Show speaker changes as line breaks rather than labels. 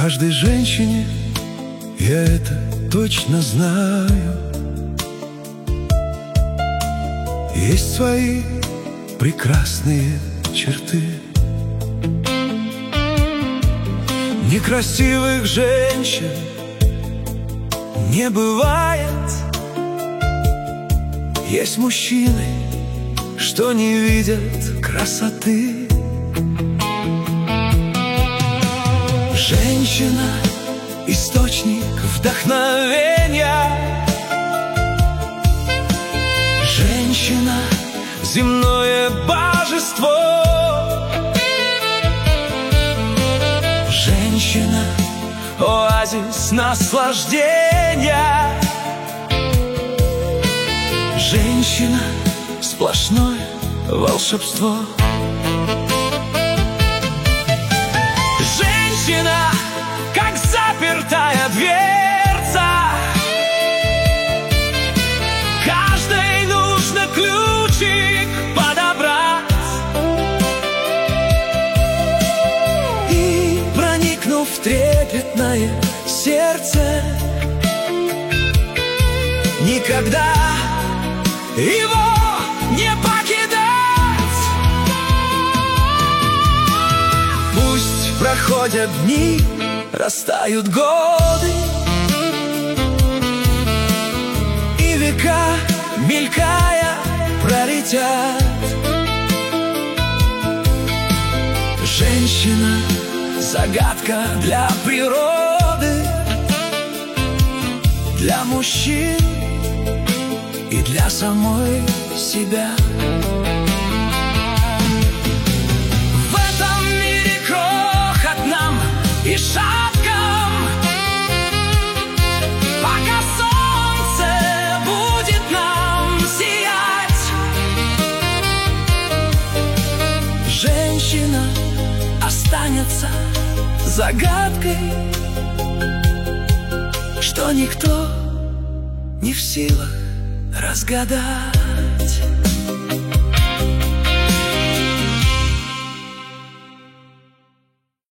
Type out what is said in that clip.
каждой женщине, я это точно знаю, есть свои прекрасные черты. Некрасивых женщин не бывает. Есть мужчины, что не видят красоты. Женщина — источник вдохновения. Женщина — земное божество. Женщина — оазис наслаждения. Женщина — сплошное волшебство. Женщина, как запертая дверца, каждой нужно ключик подобрать. И, проникнув в трепетное сердце, никогда его не покидать. Пусть проходят дни, растают годы, и века, мелькая, пролетят. Женщина — загадка для природы, для мужчин и для самой себя. В этом мире крохотном и шатком, пока солнце будет нам сиять, женщина останется загадкой, что никто не в силах разгадать.